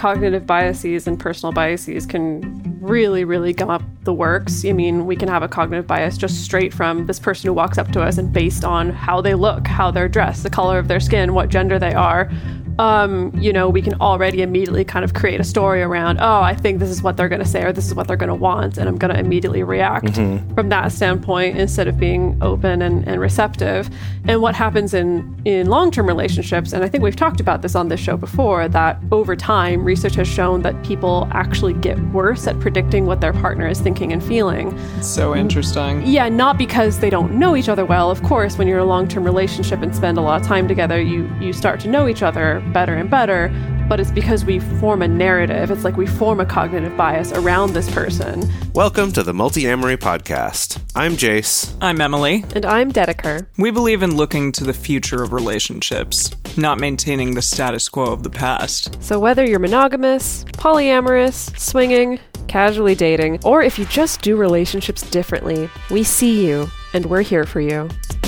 cognitive biases and personal biases can really, really gum up the works. I mean, we can have a cognitive bias just straight from this person who walks up to us and based on how they look, how they're dressed, the color of their skin, what gender they are. We can already immediately kind of create a story around, oh, I think this is what they're going to say or this is what they're going to want, and I'm going to immediately react from that standpoint instead of being open and receptive. And what happens in long-term relationships, and I think we've talked about this on this show before, that over time, research has shown that people actually get worse at predicting what their partner is thinking and feeling. So interesting. Yeah, not because they don't know each other well. Of course, when you're in a long-term relationship and spend a lot of time together, you start to know each other better and better, but it's because we form a narrative. It's like we form a cognitive bias around this person. Welcome to the Multi-Amory Podcast. I'm Jace. I'm Emily. And I'm Dedeker. We believe in looking to the future of relationships, not maintaining the status quo of the past. So whether you're monogamous, polyamorous, swinging, casually dating, or if you just do relationships differently, we see you, and we're here for you.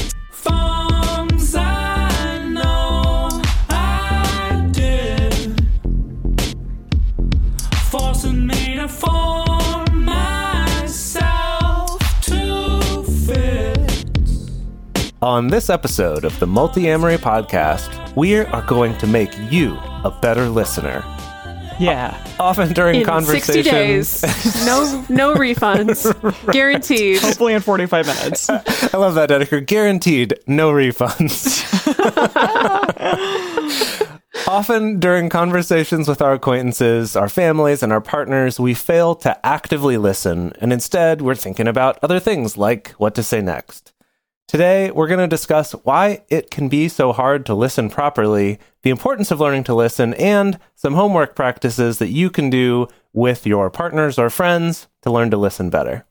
On this episode of the Multi-Amory Podcast, we are going to make you a better listener. Yeah. Often during in conversations. 60 days. No refunds. Right. Guaranteed. Hopefully in 45 minutes. I love that, Dedeker. Guaranteed, no refunds. Often during conversations with our acquaintances, our families, and our partners, we fail to actively listen, and instead we're thinking about other things like what to say next. Today, we're going to discuss why it can be so hard to listen properly, the importance of learning to listen, and some homework practices that you can do with your partners or friends to learn to listen better.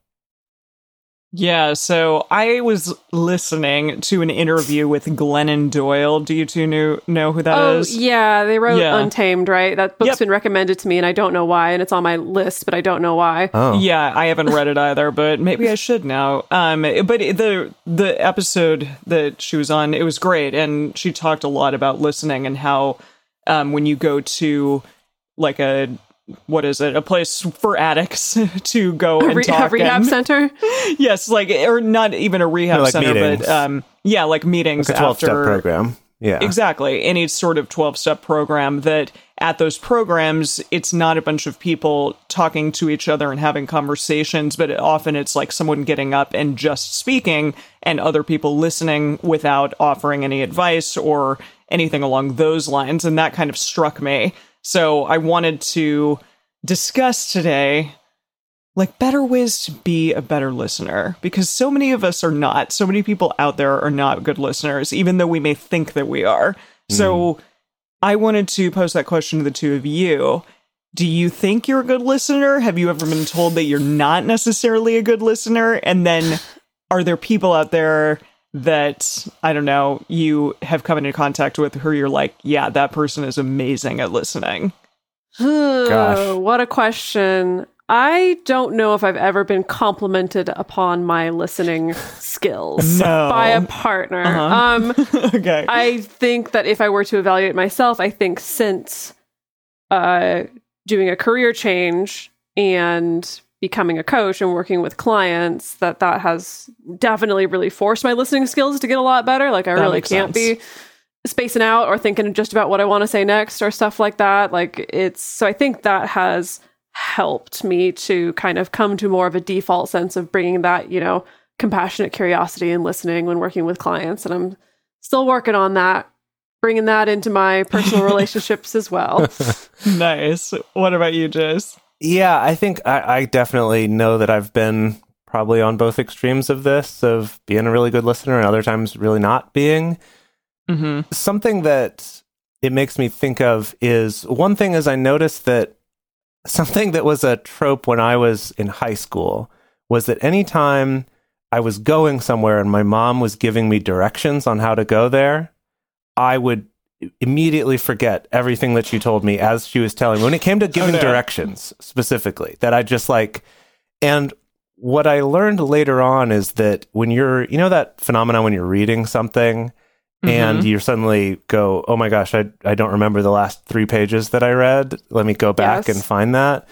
Yeah, so I was listening to an interview with Glennon Doyle. Do you two know who that is? Oh, yeah, they wrote Untamed, right? That book's been recommended to me, and I don't know why, and it's on my list, but I don't know why. Oh. Yeah, I haven't read it either, but maybe I should now. But the episode that she was on, it was great, and she talked a lot about listening and how when you go to like a place for addicts to go and talk. A rehab center? Yes, or not even a rehab center, meetings. But like meetings like a 12-step program. Yeah. Exactly. Any sort of 12-step program that at those programs, it's not a bunch of people talking to each other and having conversations, but often it's like someone getting up and just speaking and other people listening without offering any advice or anything along those lines. And that kind of struck me. So I wanted to discuss today, better ways to be a better listener, because so many of us are not. So many people out there are not good listeners, even though we may think that we are. So I wanted to pose that question to the two of you. Do you think you're a good listener? Have you ever been told that you're not necessarily a good listener? And then are there people out there that, I don't know, you have come into contact with who you're like, yeah, that person is amazing at listening? Gosh. What a question. I don't know if I've ever been complimented upon my listening skills by a partner. Okay. I think that if I were to evaluate myself, I think since doing a career change and becoming a coach and working with clients, that has definitely really forced my listening skills to get a lot better. I really can't be spacing out or thinking just about what I want to say next or stuff like that. So I think that has helped me to kind of come to more of a default sense of bringing that, compassionate curiosity and listening when working with clients. And I'm still working on that, bringing that into my personal relationships as well. Nice. What about you, Jace? Yeah, I think I definitely know that I've been probably on both extremes of this, of being a really good listener and other times really not being. Mm-hmm. Something that it makes me think of is, one thing is I noticed that something that was a trope when I was in high school was that anytime I was going somewhere and my mom was giving me directions on how to go there, I would immediately forget everything that she told me as she was telling me. When it came to giving directions specifically, that I just and what I learned later on is that when you're, that phenomenon when you're reading something and you suddenly go, oh my gosh, I don't remember the last 3 pages that I read. Let me go back and find that.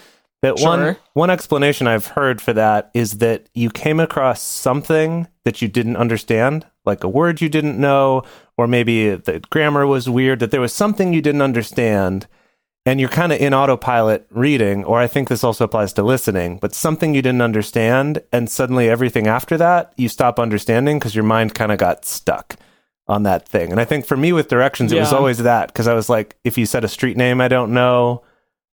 One explanation I've heard for that is that you came across something that you didn't understand, like a word you didn't know, or maybe the grammar was weird, that there was something you didn't understand, and you're kind of in autopilot reading, or I think this also applies to listening, but something you didn't understand, and suddenly everything after that, you stop understanding because your mind kind of got stuck on that thing. And I think for me with directions, it was always that, because I was like, if you said a street name I don't know,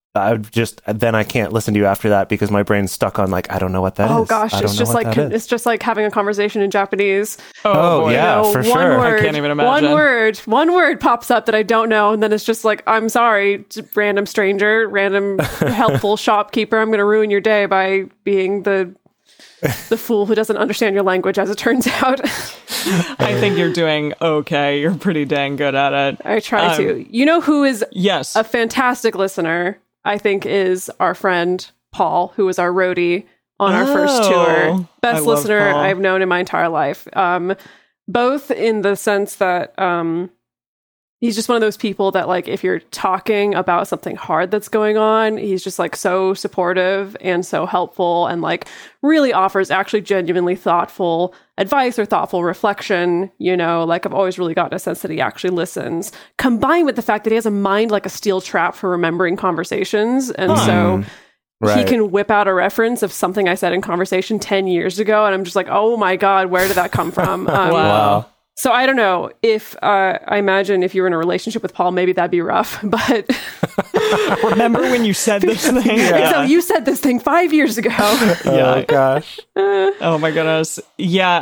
then I can't listen to you after that because my brain's stuck on like, I don't know what that is. Oh gosh, it's just like having a conversation in Japanese. Oh boy. Yeah, for sure. Word, I can't even imagine. One word pops up that I don't know, and then it's just like, I'm sorry, random stranger, random helpful shopkeeper, I'm going to ruin your day by being the fool who doesn't understand your language, as it turns out. I think you're doing okay. You're pretty dang good at it. I try to. You know who is yes, a fantastic listener, I think, is our friend Paul, who was our roadie on our first tour. Best listener I've known in my entire life. Both in the sense that he's just one of those people that, like, if you're talking about something hard that's going on, he's just like so supportive and so helpful, and like really offers actually genuinely thoughtful advice or thoughtful reflection. You know, like, I've always really gotten a sense that he actually listens, combined with the fact that he has a mind like a steel trap for remembering conversations. And so he can whip out a reference of something I said in conversation 10 years ago, and I'm just like, oh my God, where did that come from? Wow. So I don't know if, I imagine if you were in a relationship with Paul, maybe that'd be rough, but... Remember when you said this thing? So you said this thing 5 years ago. Oh gosh. Oh my goodness. Yeah,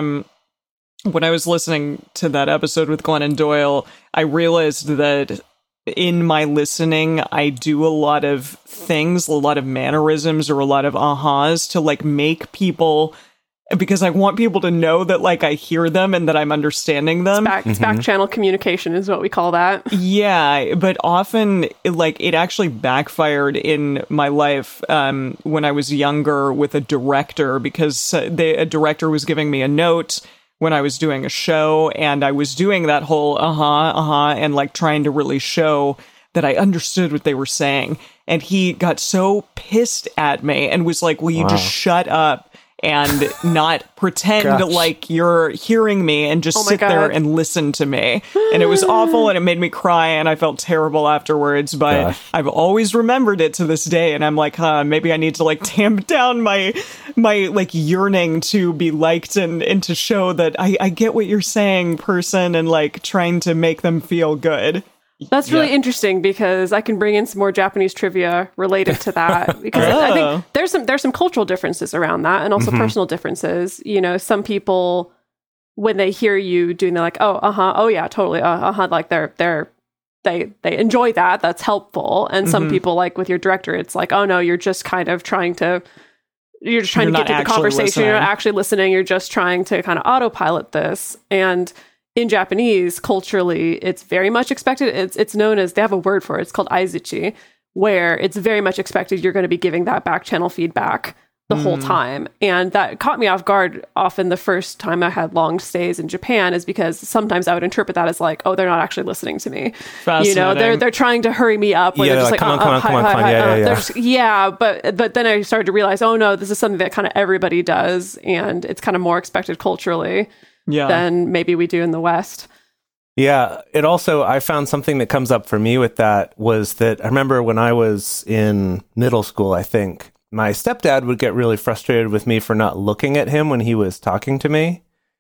when I was listening to that episode with Glennon Doyle, I realized that in my listening, I do a lot of things, a lot of mannerisms, or a lot of ahas to like make people... because I want people to know that, like, I hear them and that I'm understanding them. It's back channel communication is what we call that. Yeah, but often, like, it actually backfired in my life when I was younger with a director, because a director was giving me a note when I was doing a show, and I was doing that whole and, like, trying to really show that I understood what they were saying. And he got so pissed at me and was like, will you just shut up and not pretend like you're hearing me and just sit there and listen to me. And it was awful, and it made me cry, and I felt terrible afterwards, but I've always remembered it to this day. And I'm like, maybe I need to like tamp down my like yearning to be liked and to show that I get what you're saying, person, and like trying to make them feel good. That's really interesting, because I can bring in some more Japanese trivia related to that, because I think there's some cultural differences around that, and also personal differences. You know, some people, when they hear you doing, they're like, oh yeah, totally, like they enjoy that. That's helpful. And some people, like with your director, it's like, oh no, you're just kind of trying to get through the conversation. Listening. You're not actually listening. You're just trying to kind of autopilot this. And in Japanese, culturally, it's very much expected. It's known as, they have a word for it. It's called aizuchi, where it's very much expected you're going to be giving that back channel feedback the whole time. And that caught me off guard often the first time I had long stays in Japan, is because sometimes I would interpret that as like, oh, they're not actually listening to me. You know, they're trying to hurry me up. Where they're just like, come on. Yeah, but then I started to realize, oh no, this is something that kind of everybody does, and it's kind of more expected culturally than maybe we do in the West. Yeah, it also, I found something that comes up for me with that was that I remember when I was in middle school, I think, my stepdad would get really frustrated with me for not looking at him when he was talking to me.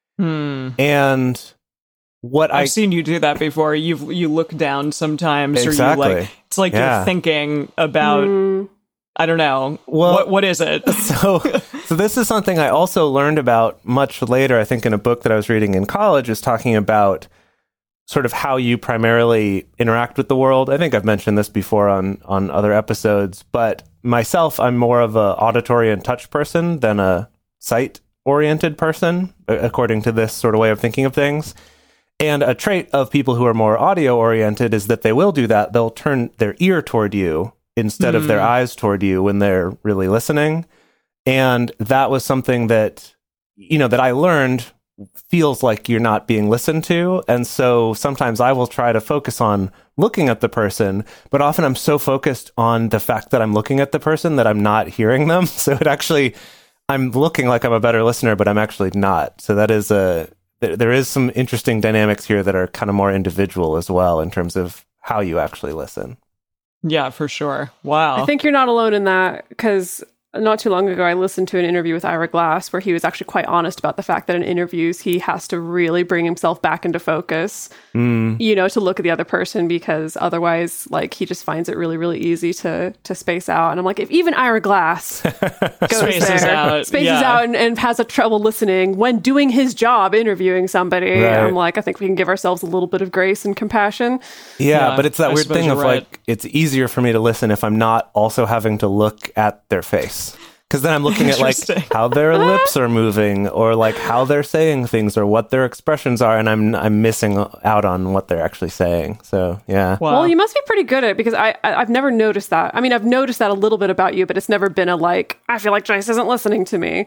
And what I've seen you do that before. You look down sometimes, exactly. or you like, it's like you're thinking about, I don't know. Well, what is it? So this is something I also learned about much later, I think in a book that I was reading in college, is talking about sort of how you primarily interact with the world. I think I've mentioned this before on other episodes, but myself, I'm more of a auditory and touch person than a sight-oriented person, according to this sort of way of thinking of things. And a trait of people who are more audio-oriented is that they will do that. They'll turn their ear toward you instead of their eyes toward you when they're really listening. And that was something that, you know, that I learned feels like you're not being listened to. And so sometimes I will try to focus on looking at the person, but often I'm so focused on the fact that I'm looking at the person that I'm not hearing them. So it actually, I'm looking like I'm a better listener, but I'm actually not. So that is there is some interesting dynamics here that are kind of more individual as well in terms of how you actually listen. Yeah, for sure. Wow. I think you're not alone in that, because not too long ago, I listened to an interview with Ira Glass where he was actually quite honest about the fact that in interviews, he has to really bring himself back into focus, to look at the other person, because otherwise, like, he just finds it really, really easy to space out. And I'm like, if even Ira Glass goes spaces out and has a trouble listening when doing his job, interviewing somebody, right. I'm like, I think we can give ourselves a little bit of grace and compassion. Yeah, but it's that weird thing of like, it's easier for me to listen if I'm not also having to look at their face. Because then I'm looking at like how their lips are moving, or like how they're saying things, or what their expressions are, and I'm missing out on what they're actually saying. So yeah. Wow. Well, you must be pretty good at it, because I've never noticed that. I mean, I've noticed that a little bit about you, but it's never been I feel like Joyce isn't listening to me.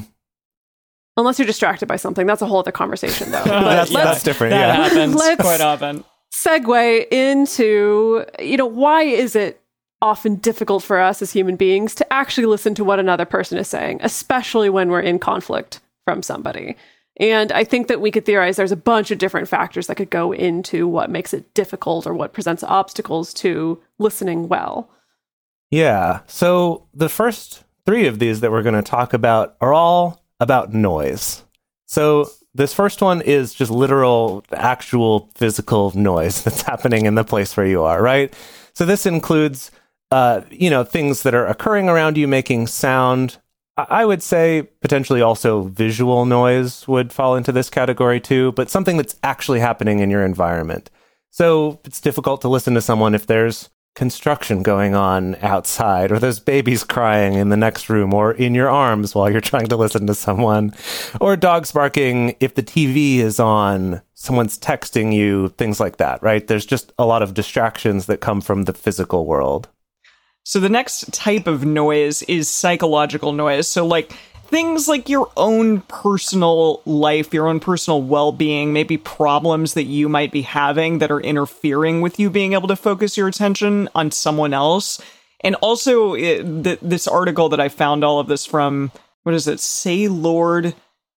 Unless you're distracted by something. That's a whole other conversation, though. That's different. That happens quite often. Segue into, why is it often difficult for us as human beings to actually listen to what another person is saying, especially when we're in conflict from somebody? And I think that we could theorize there's a bunch of different factors that could go into what makes it difficult or what presents obstacles to listening well. Yeah. So the first three of these that we're going to talk about are all about noise. So this first one is just literal, actual physical noise that's happening in the place where you are, right? So this includes things that are occurring around you, making sound. I would say potentially also visual noise would fall into this category too, but something that's actually happening in your environment. So it's difficult to listen to someone if there's construction going on outside, or there's babies crying in the next room, or in your arms while you're trying to listen to someone, or dogs barking if the TV is on, someone's texting you, things like that, right? There's just a lot of distractions that come from the physical world. So the next type of noise is psychological noise. So like things like your own personal life, your own personal well-being, maybe problems that you might be having that are interfering with you being able to focus your attention on someone else. And also this article that I found all of this from, what is it? Saylord.org.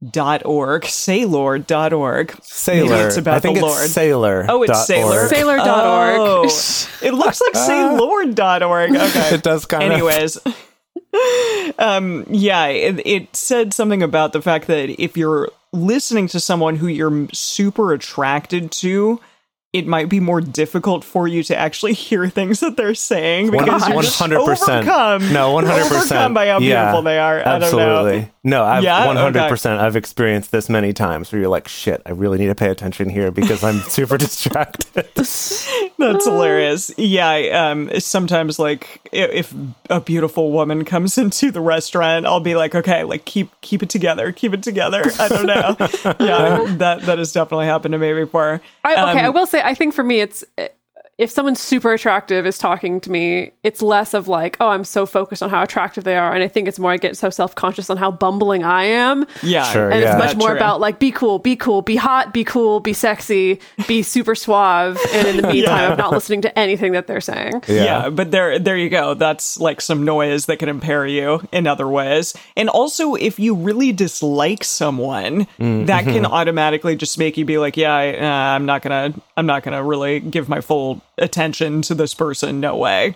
Saylord.org. Sailor. It's about I think the it's Lord. Sailor. Oh, it's Sailor. Sailor.org. Oh, it looks like Saylord.org. Okay. It does kind of. Anyways. It said something about the fact that if you're listening to someone who you're super attracted to, it might be more difficult for you to actually hear things that they're saying, because you're just 100%. overcome by how beautiful they are. Absolutely. I don't know. No, I've 100%. I've experienced this many times where you're like, shit, I really need to pay attention here because I'm super distracted. That's hilarious. Yeah. Sometimes, like, if a beautiful woman comes into the restaurant, I'll be like, okay, like keep it together. Keep it together. I don't know. Yeah, that has definitely happened to me before. I will say, I think for me, it's if someone super attractive is talking to me, it's less of like, oh, I'm so focused on how attractive they are. And I think it's more I get so self-conscious on how bumbling I am. Yeah. Sure, and it's much That's more true. about like, be cool, be hot, be cool, be sexy, be super suave. And in the meantime, I'm not listening to anything that they're saying. Yeah, but there you go. That's like some noise that can impair you in other ways. And also, if you really dislike someone, that can automatically just make you be like, yeah, I'm not gonna really give my full attention to this person. No way.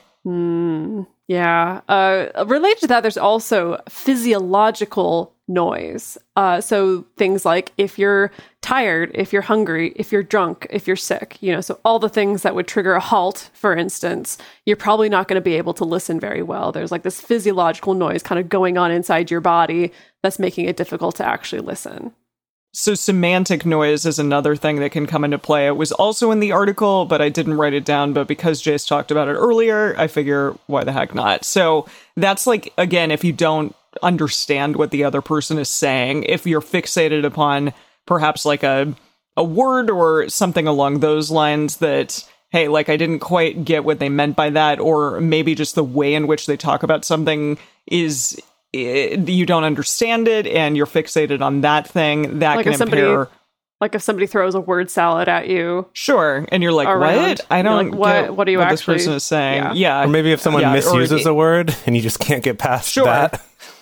Yeah. Related to that, there's also physiological noise. So things like if you're tired, if you're hungry, if you're drunk, if you're sick, so all the things that would trigger a halt, for instance, you're probably not going to be able to listen very well. There's like this physiological noise kind of going on inside your body that's making it difficult to actually listen. So semantic noise is another thing that can come into play. It was also in the article, but I didn't write it down. But because Jace talked about it earlier, I figure, why the heck not? So that's like, again, if you don't understand what the other person is saying, if you're fixated upon perhaps like a word or something along those lines that, hey, like I didn't quite get what they meant by that, or maybe just the way in which they talk about something is you don't understand it and you're fixated on that thing, that can impair. Like if somebody throws a word salad at you. Sure. And you're like, around, what? I don't like, what are you what actually, this person is saying. Yeah. Or maybe if someone misuses a word and you just can't get past that.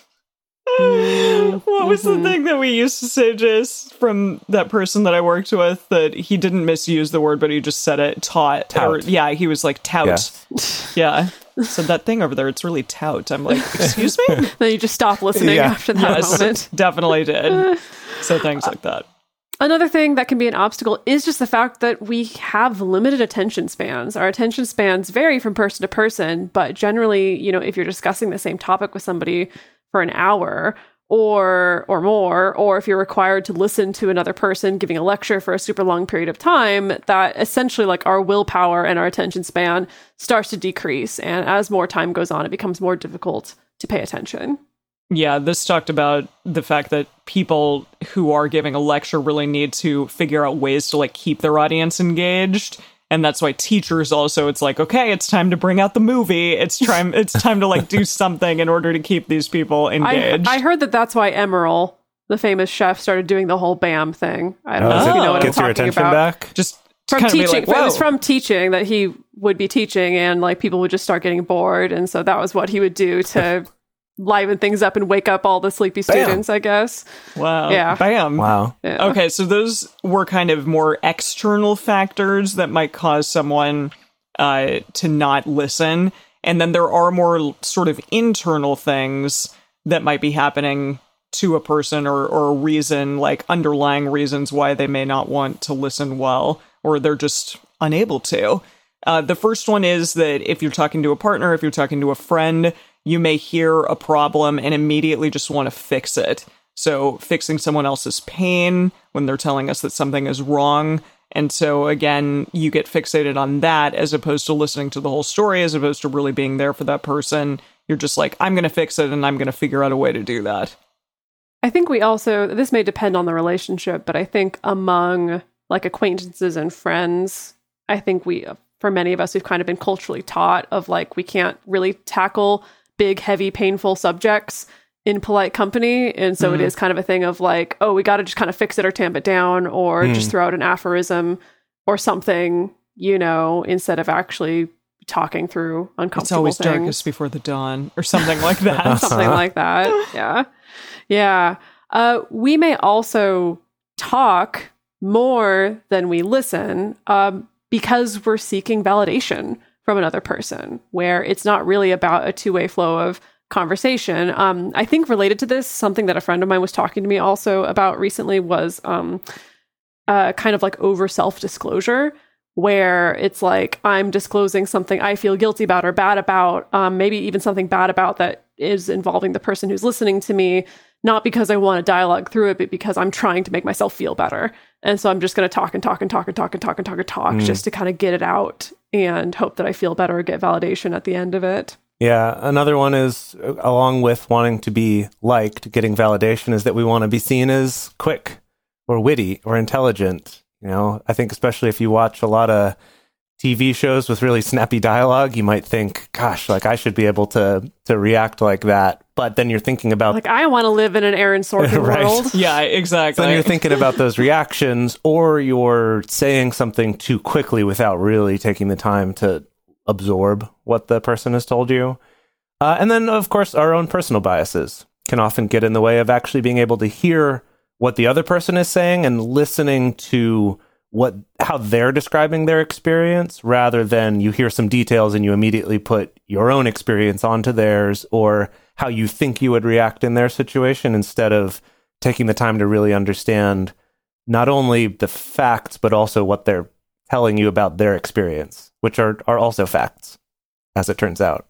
What was the thing that we used to say, Jace, from that person that I worked with, that he didn't misuse the word, but he just said it, tout. Or, yeah, he was like, tout. Yes. Yeah. So that thing over there, it's really tout. I'm like, excuse me? Then you just stop listening after that moment. Definitely did. So things like that. Another thing that can be an obstacle is just the fact that we have limited attention spans. Our attention spans vary from person to person, but generally, if you're discussing the same topic with somebody for an hour or more, or if you're required to listen to another person giving a lecture for a super long period of time, that essentially like our willpower and our attention span starts to decrease. And as more time goes on, it becomes more difficult to pay attention. Yeah, this talked about the fact that people who are giving a lecture really need to figure out ways to like keep their audience engaged. And that's why teachers also, it's like, okay, it's time to bring out the movie. It's time to like do something in order to keep these people engaged. I heard that's why Emeril, the famous chef, started doing the whole BAM thing. I don't know if you know what I'm talking about. Back? Just from teaching. It was from teaching that he would be teaching, and like people would just start getting bored. And so that was what he would do to liven things up and wake up all the sleepy students, I guess. Wow. Yeah. Bam. Wow. Yeah. Okay, so those were kind of more external factors that might cause someone to not listen. And then there are more sort of internal things that might be happening to a person or a reason, like underlying reasons why they may not want to listen well, or they're just unable to. The first one is that if you're talking to a partner, if you're talking to a friend, you may hear a problem and immediately just want to fix it. So fixing someone else's pain when they're telling us that something is wrong. And so, again, you get fixated on that as opposed to listening to the whole story, as opposed to really being there for that person. You're just like, I'm going to fix it and I'm going to figure out a way to do that. I think we also, this may depend on the relationship, but I think among like acquaintances and friends, I think for many of us, we've kind of been culturally taught of like, we can't really tackle big, heavy, painful subjects in polite company. And so it is kind of a thing of like, oh, we got to just kind of fix it or tamp it down or just throw out an aphorism or something, instead of actually talking through uncomfortable It's always things. darkest before the dawn or something like that. Something like that. Yeah. Yeah. We may also talk more than we listen because we're seeking validation from another person, where it's not really about a two-way flow of conversation. I think related to this, something that a friend of mine was talking to me also about recently was kind of like over self-disclosure, where it's like I'm disclosing something I feel guilty about or bad about, maybe even something bad about that is involving the person who's listening to me, not because I want to dialogue through it, but because I'm trying to make myself feel better. And so I'm just going to talk just to kind of get it out and hope that I feel better or get validation at the end of it. Yeah. Another one is, along with wanting to be liked, getting validation, is that we want to be seen as quick or witty or intelligent. I think especially if you watch a lot of TV shows with really snappy dialogue, you might think, gosh, like I should be able to react like that. But then you're thinking about... Like, I want to live in an Aaron Sorkin right. world. Yeah, exactly. So then you're thinking about those reactions, or you're saying something too quickly without really taking the time to absorb what the person has told you. And then, of course, our own personal biases can often get in the way of actually being able to hear what the other person is saying and listening to how they're describing their experience, rather than you hear some details and you immediately put your own experience onto theirs or how you think you would react in their situation, instead of taking the time to really understand not only the facts, but also what they're telling you about their experience, which are also facts, as it turns out.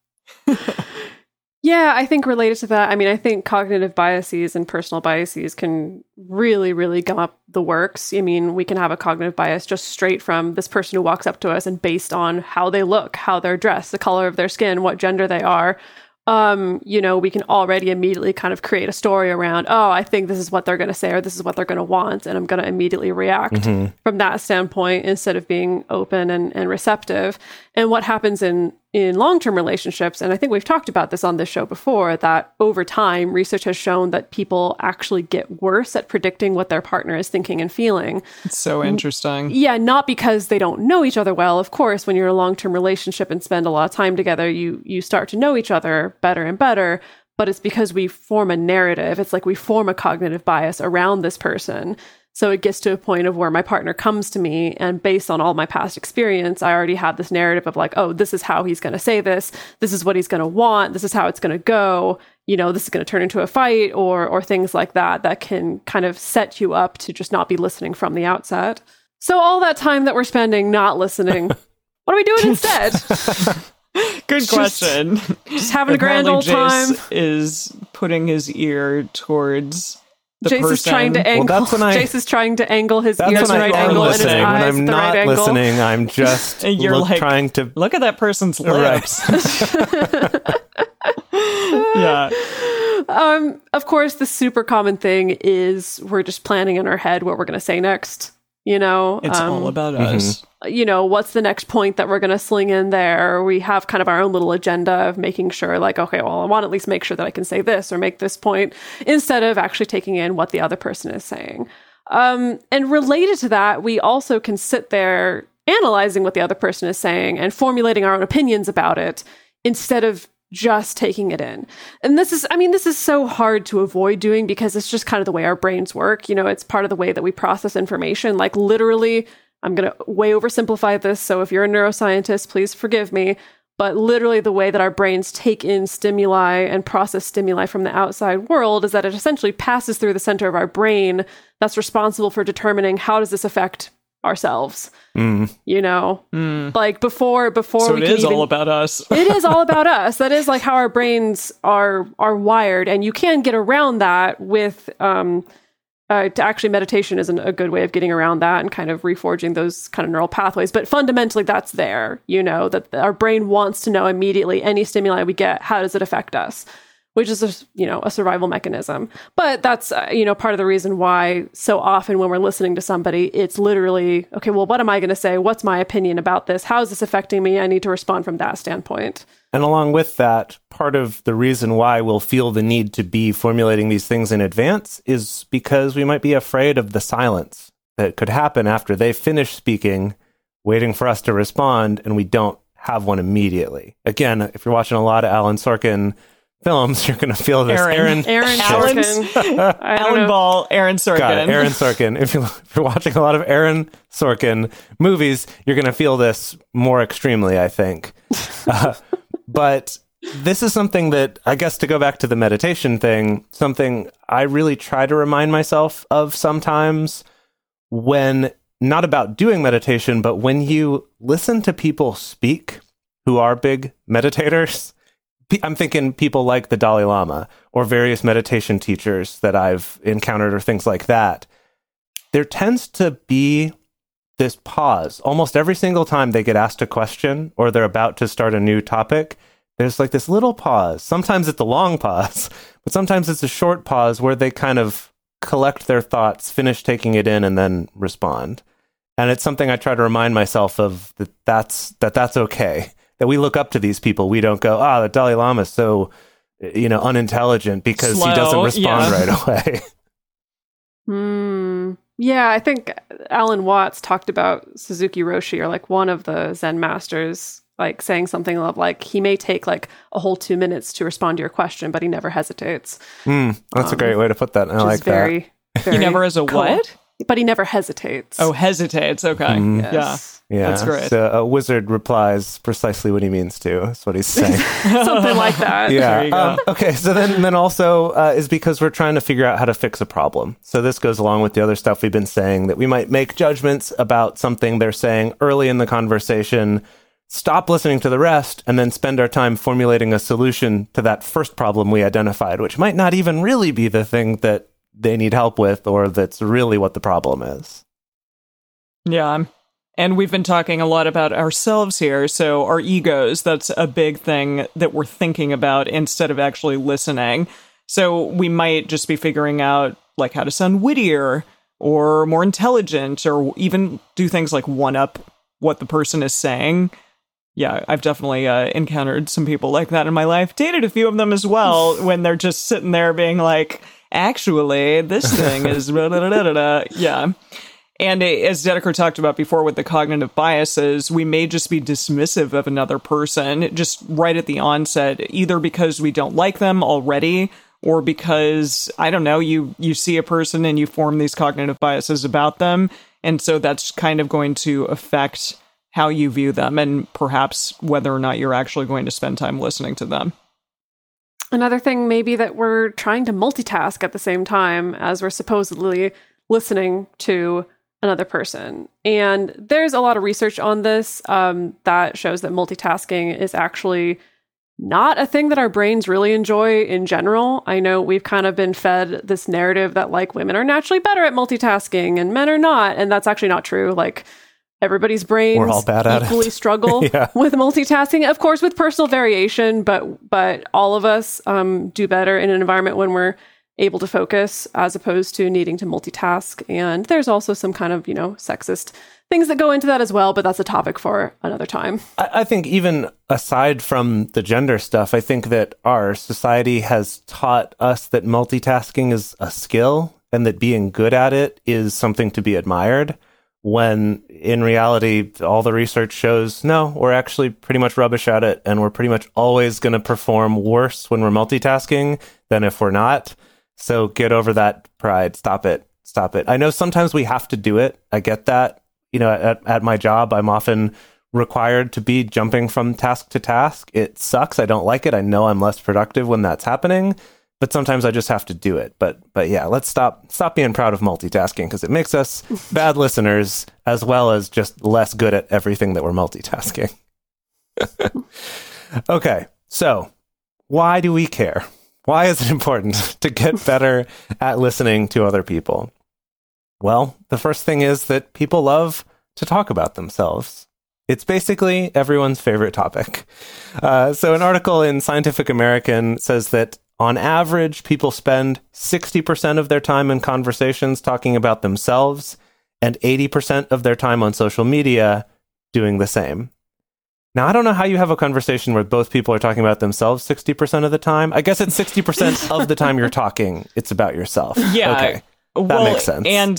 Yeah, I think related to that, I think cognitive biases and personal biases can really, really gum up the works. We can have a cognitive bias just straight from this person who walks up to us and based on how they look, how they're dressed, the color of their skin, what gender they are. We can already immediately kind of create a story around, oh, I think this is what they're going to say or this is what they're going to want. And I'm going to immediately react from that standpoint instead of being open and receptive. And what happens in in long-term relationships, and I think we've talked about this on this show before, that over time, research has shown that people actually get worse at predicting what their partner is thinking and feeling. It's so interesting. Yeah, not because they don't know each other well. Of course, when you're in a long-term relationship and spend a lot of time together, you start to know each other better and better, but it's because we form a narrative. It's like we form a cognitive bias around this person. So it gets to a point of where my partner comes to me, and based on all my past experience, I already have this narrative of like, oh, this is how he's going to say this. This is what he's going to want. This is how it's going to go. You know, this is going to turn into a fight or things like that, that can kind of set you up to just not be listening from the outset. So all that time that we're spending not listening, what are we doing instead? Good question. Just having a grand old time. Is putting his ear towards the Jace person. is trying to angle. Well, Jace is trying to angle his ears That's the when right I am angle and his listening. When eyes I'm the not right angle. listening, I'm just And you're like, trying to... look at that person's lips. Yeah. Of course, the super common thing is we're just planning in our head what we're going to say next. You know, It's all about us. you know, what's the next point that we're going to sling in there? We have kind of our own little agenda of making sure like, okay, well, I want to at least make sure that I can say this or make this point instead of actually taking in what the other person is saying. And related to that, we also can sit there analyzing what the other person is saying and formulating our own opinions about it instead of just taking it in. And this is so hard to avoid doing because it's just kind of the way our brains work. You know, it's part of the way that we process information. Like literally, I'm going to way oversimplify this. So if you're a neuroscientist, please forgive me. But literally the way that our brains take in stimuli and process stimuli from the outside world is that it essentially passes through the center of our brain that's responsible for determining how does this affect ourselves. You know, like before So we it can is even, all about us. it is all about us. That is like how our brains are wired, and you can get around that with actually meditation isn't a good way of getting around that and kind of reforging those kind of neural pathways. But fundamentally, that's there. You know that our brain wants to know immediately any stimuli we get, how does it affect us? Which is a survival mechanism. But that's part of the reason why so often when we're listening to somebody, it's literally, okay, well, what am I going to say? What's my opinion about this? How is this affecting me? I need to respond from that standpoint. And along with that, part of the reason why we'll feel the need to be formulating these things in advance is because we might be afraid of the silence that could happen after they finish speaking, waiting for us to respond, and we don't have one immediately. Again, if you're watching a lot of Alan Sorkin films, you're going to feel this. Aaron Sorkin. Alan Ball, Aaron Sorkin. Got it, Aaron Sorkin. If you're watching a lot of Aaron Sorkin movies, you're going to feel this more extremely, I think. But this is something that, I guess, to go back to the meditation thing, something I really try to remind myself of sometimes when, not about doing meditation, but when you listen to people speak who are big meditators. I'm thinking people like the Dalai Lama or various meditation teachers that I've encountered or things like that. There tends to be this pause almost every single time they get asked a question or they're about to start a new topic. There's like this little pause. Sometimes it's a long pause, but sometimes it's a short pause where they kind of collect their thoughts, finish taking it in, and then respond. And it's something I try to remind myself of, that's okay. That we look up to these people. We don't go, the Dalai Lama is so, unintelligent because he doesn't respond right away. Yeah, I think Alan Watts talked about Suzuki Roshi, or like one of the Zen masters, like saying something of like, he may take like a whole 2 minutes to respond to your question, but he never hesitates. That's a great way to put that. I like that. He never is a cool. What? But he never hesitates. Oh, hesitates. Okay. Yes. Yeah, that's great. So a wizard replies precisely what he means to. That's what he's saying. Something like that. Yeah. There you go. Okay. So then also is because we're trying to figure out how to fix a problem. So this goes along with the other stuff we've been saying, that we might make judgments about something they're saying early in the conversation, stop listening to the rest, and then spend our time formulating a solution to that first problem we identified, which might not even really be the thing that they need help with, or that's really what the problem is. Yeah. And we've been talking a lot about ourselves here. So our egos, that's a big thing that we're thinking about instead of actually listening. So we might just be figuring out like how to sound wittier or more intelligent, or even do things like one up what the person is saying. Yeah, I've definitely encountered some people like that in my life. Dated a few of them as well when they're just sitting there being like, actually, this thing is yeah. And as Dedeker talked about before with the cognitive biases, we may just be dismissive of another person just right at the onset, either because we don't like them already or because, I don't know, you see a person and you form these cognitive biases about them. And so that's kind of going to affect how you view them and perhaps whether or not you're actually going to spend time listening to them. Another thing may be that we're trying to multitask at the same time as we're supposedly listening to another person. And there's a lot of research on this that shows that multitasking is actually not a thing that our brains really enjoy in general. I know we've kind of been fed this narrative that like women are naturally better at multitasking and men are not. And that's actually not true. Like everybody's brains We're all bad at equally it. struggle Yeah. with multitasking, of course, with personal variation, but all of us do better in an environment when we're able to focus as opposed to needing to multitask. And there's also some kind of, sexist things that go into that as well, but that's a topic for another time. I think even aside from the gender stuff, I think that our society has taught us that multitasking is a skill and that being good at it is something to be admired, when in reality, all the research shows, no, we're actually pretty much rubbish at it, and we're pretty much always going to perform worse when we're multitasking than if we're not. So get over that pride. Stop it. I know sometimes we have to do it. I get that. At my job, I'm often required to be jumping from task to task. It sucks. I don't like it. I know I'm less productive when that's happening, but sometimes I just have to do it. But yeah, let's stop being proud of multitasking, because it makes us bad listeners as well as just less good at everything that we're multitasking. Okay, so why do we care? Why is it important to get better at listening to other people? Well, the first thing is that people love to talk about themselves. It's basically everyone's favorite topic. So an article in Scientific American says that on average, people spend 60% of their time in conversations talking about themselves and 80% of their time on social media doing the same. Now, I don't know how you have a conversation where both people are talking about themselves 60% of the time. I guess it's 60% of the time you're talking, it's about yourself. Yeah. Okay. That makes sense. And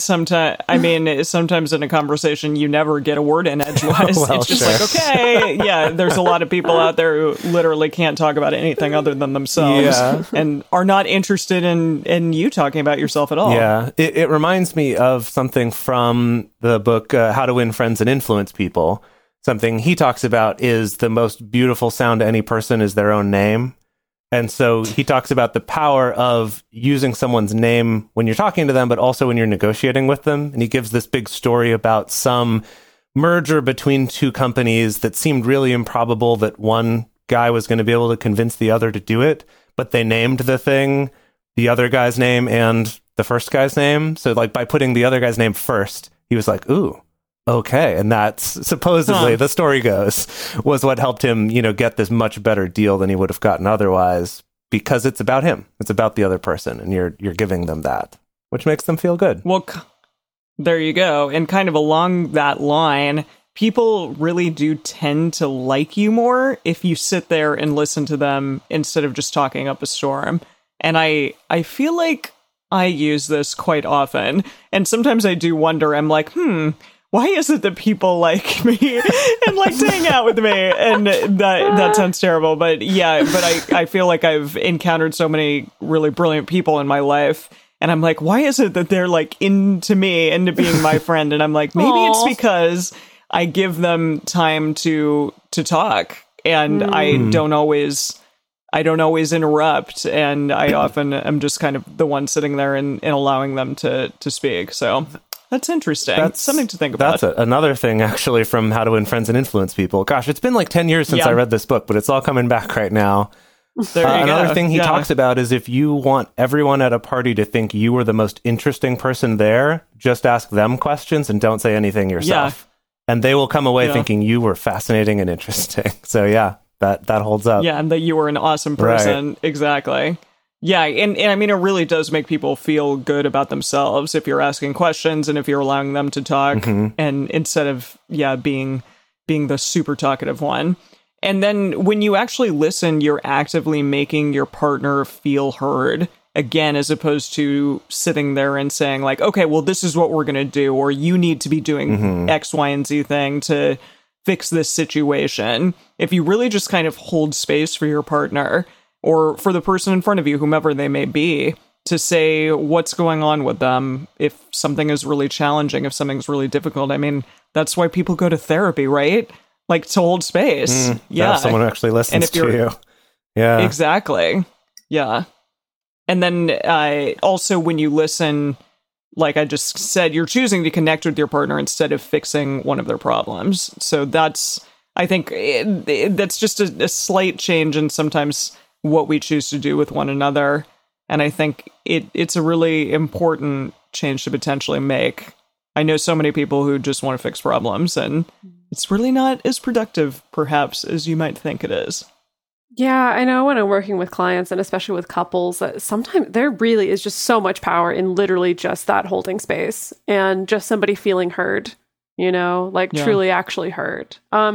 sometimes in a conversation, you never get a word in edgewise. Well, it's just sure. like, okay, yeah, there's a lot of people out there who literally can't talk about anything other than themselves and are not interested in you talking about yourself at all. Yeah, it reminds me of something from the book, How to Win Friends and Influence People. Something he talks about is the most beautiful sound to any person is their own name. And so he talks about the power of using someone's name when you're talking to them, but also when you're negotiating with them. And he gives this big story about some merger between two companies that seemed really improbable, that one guy was going to be able to convince the other to do it, but they named the thing the other guy's name and the first guy's name. So like by putting the other guy's name first, he was like, ooh, okay. And that's supposedly, the story goes, was what helped him, get this much better deal than he would have gotten otherwise, because it's about him. It's about the other person, and you're giving them that, which makes them feel good. Well, there you go. And kind of along that line, people really do tend to like you more if you sit there and listen to them instead of just talking up a storm. And I feel like I use this quite often. And sometimes I do wonder, I'm like, why is it that people like me and like to hang out with me? And that sounds terrible. But yeah, I feel like I've encountered so many really brilliant people in my life. And I'm like, why is it that they're like into me, into being my friend? And I'm like, maybe it's because I give them time to talk, and I don't always interrupt, and I often am just kind of the one sitting there and allowing them to speak. So that's interesting. That's something to think about. That's another thing, actually, from How to Win Friends and Influence People. Gosh, it's been like 10 years since I read this book, but it's all coming back right now. Another thing he talks about is if you want everyone at a party to think you were the most interesting person there, just ask them questions and don't say anything yourself. Yeah. And they will come away thinking you were fascinating and interesting. So yeah, that holds up. Yeah, and that you were an awesome person. Right. Exactly. Yeah, and I mean, it really does make people feel good about themselves if you're asking questions and if you're allowing them to talk, and instead of being being the super talkative one. And then when you actually listen, you're actively making your partner feel heard, again, as opposed to sitting there and saying like, okay, well, this is what we're going to do, or you need to be doing X, Y, and Z thing to fix this situation. If you really just kind of hold space for your partner or for the person in front of you, whomever they may be, to say what's going on with them, if something is really challenging, if something's really difficult. I mean, that's why people go to therapy, right? Like, to hold space. Yeah. Someone actually listens to you. Yeah. Exactly. Yeah. And then also when you listen, like I just said, you're choosing to connect with your partner instead of fixing one of their problems. So that's, I think, that's just a slight change in sometimes what we choose to do with one another. And I think it's a really important change to potentially make. I know so many people who just want to fix problems, and it's really not as productive, perhaps, as you might think it is. Yeah, I know when I'm working with clients, and especially with couples, that sometimes there really is just so much power in literally just that holding space and just somebody feeling heard, like truly actually heard.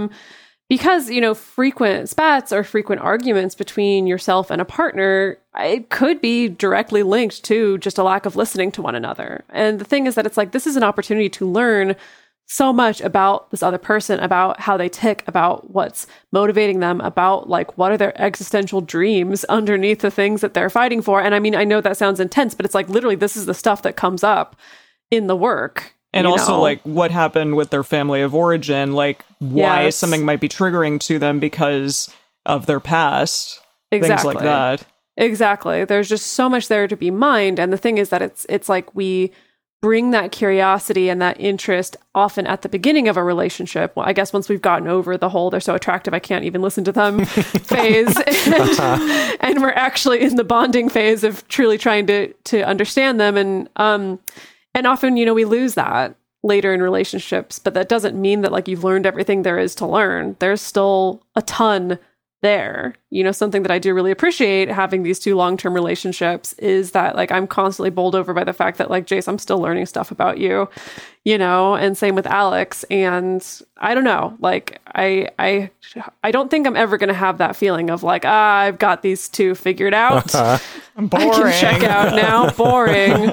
Because, frequent spats or frequent arguments between yourself and a partner, it could be directly linked to just a lack of listening to one another. And the thing is that it's like, this is an opportunity to learn so much about this other person, about how they tick, about what's motivating them, about like, what are their existential dreams underneath the things that they're fighting for. And I mean, I know that sounds intense, but it's like, literally, this is the stuff that comes up in the work. And also, like, what happened with their family of origin, like, why something might be triggering to them because of their past. Things like that. Exactly. There's just so much there to be mined. And the thing is that it's like we bring that curiosity and that interest often at the beginning of a relationship. Well, I guess once we've gotten over the whole, they're so attractive, I can't even listen to them phase. And we're actually in the bonding phase of truly trying to understand them. And often, we lose that later in relationships, but that doesn't mean that like you've learned everything there is to learn. There's still a ton there. Something that I do really appreciate having these two long-term relationships is that like I'm constantly bowled over by the fact that like, Jace, I'm still learning stuff about you, and same with Alex. And I don't know, like I don't think I'm ever going to have that feeling of like, I've got these two figured out. Boring. I can check out now. Boring.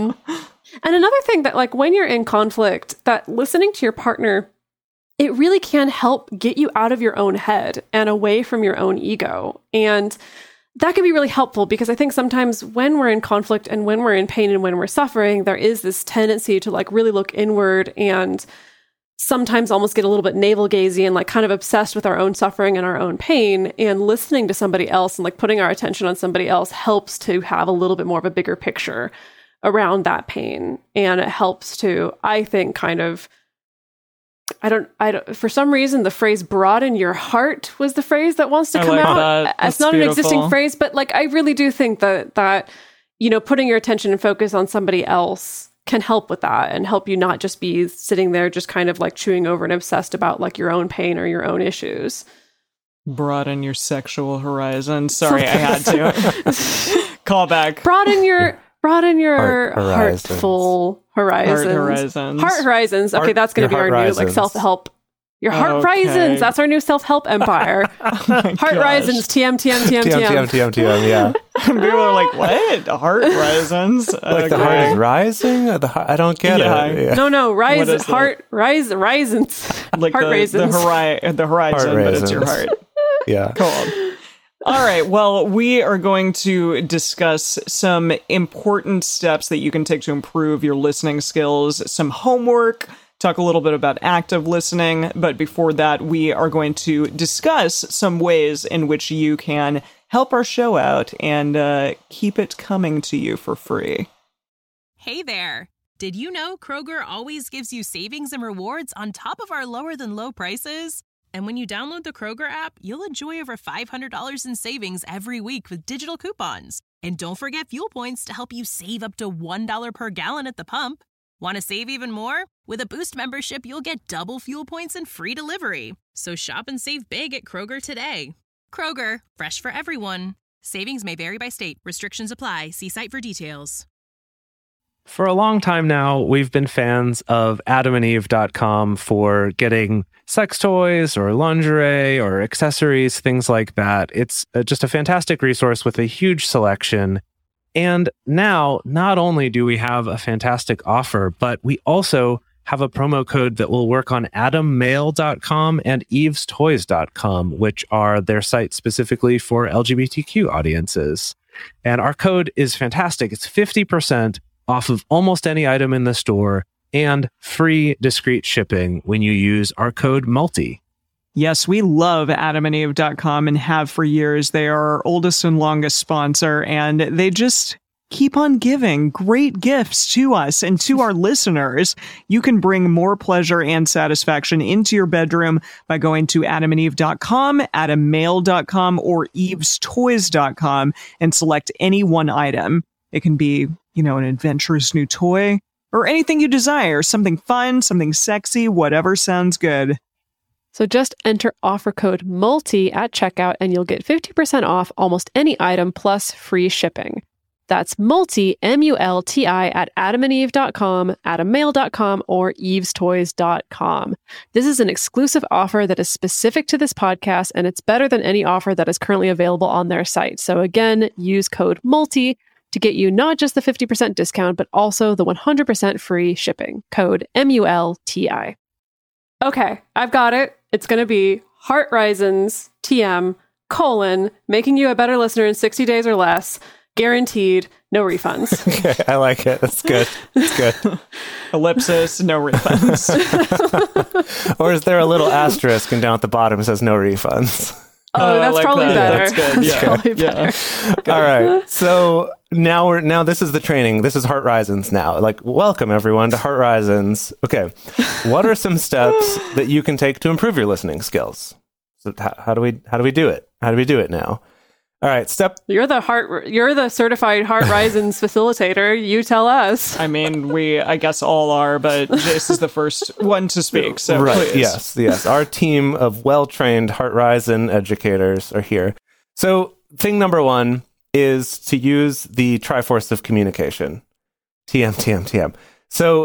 And another thing that like when you're in conflict, that listening to your partner, it really can help get you out of your own head and away from your own ego. And that can be really helpful because I think sometimes when we're in conflict and when we're in pain and when we're suffering, there is this tendency to like really look inward and sometimes almost get a little bit navel-gazing and like kind of obsessed with our own suffering and our own pain. And listening to somebody else and like putting our attention on somebody else helps to have a little bit more of a bigger picture around that pain. And it helps to, I think, kind of, I don't, for some reason, the phrase broaden your heart was the phrase that wants to come out. It's not beautiful. An existing phrase, but like, I really do think that, putting your attention and focus on somebody else can help with that and help you not just be sitting there, just kind of like chewing over and obsessed about like your own pain or your own issues. Broaden your sexual horizon. Sorry, I had to call back. Broaden your heartful horizons. Heart horizons. Okay, that's going to be our new like self-help. Your heart horizons. That's our new self-help empire. Heart horizons. TM. Yeah. People are like, what? Heart horizons? Like the heart is rising? I don't get it. Yeah. No. Heart horizons. Like heart raisins. The horizon, but it's your heart. Yeah. Cool. All right. Well, we are going to discuss some important steps that you can take to improve your listening skills, some homework, talk a little bit about active listening. But before that, we are going to discuss some ways in which you can help our show out and keep it coming to you for free. Hey there. Did you know Kroger always gives you savings and rewards on top of our lower than low prices? And when you download the Kroger app, you'll enjoy over $500 in savings every week with digital coupons. And don't forget fuel points to help you save up to $1 per gallon at the pump. Want to save even more? With a Boost membership, you'll get double fuel points and free delivery. So shop and save big at Kroger today. Kroger, fresh for everyone. Savings may vary by state. Restrictions apply. See site for details. For a long time now, we've been fans of adamandeve.com for getting sex toys or lingerie or accessories, things like that. It's just a fantastic resource with a huge selection. And now, not only do we have a fantastic offer, but we also have a promo code that will work on adammail.com and evestoys.com, which are their sites specifically for LGBTQ audiences. And our code is fantastic. It's 50% off of almost any item in the store and free discreet shipping when you use our code MULTI. Yes, we love adamandeve.com and have for years. They are our oldest and longest sponsor, and they just keep on giving great gifts to us and to our listeners. You can bring more pleasure and satisfaction into your bedroom by going to adamandeve.com, adammail.com, or evestoys.com and select any one item. It can be, an adventurous new toy or anything you desire, something fun, something sexy, whatever sounds good. So just enter offer code MULTI at checkout and you'll get 50% off almost any item plus free shipping. That's MULTI, M-U-L-T-I, at adamandeve.com, adammail.com, or evestoys.com. This is an exclusive offer that is specific to this podcast, and it's better than any offer that is currently available on their site. So again, use code MULTI to get you not just the 50% discount, but also the 100% free shipping. Code MULTI. Okay, I've got it. It's going to be Heart Risings TM : making you a better listener in 60 days or less. Guaranteed, no refunds. Okay, I like it. That's good. That's good. Ellipsis, no refunds. Or is there a little asterisk and down at the bottom it says no refunds? Oh, that's like probably that. better. That's good. That's probably better. Yeah. All right. So now this is the training. This is Heart Risings now. Like, welcome everyone to Heart Risings. Okay. What are some steps that you can take to improve your listening skills? So how do we do it? How do we do it now? All right, You're the certified Heart Risings facilitator. You tell us. I mean, I guess all are, but Jace is the first one to speak. So right, please. yes. Our team of well-trained Heart Rising educators are here. So thing number one is to use the Triforce of communication. TM. So,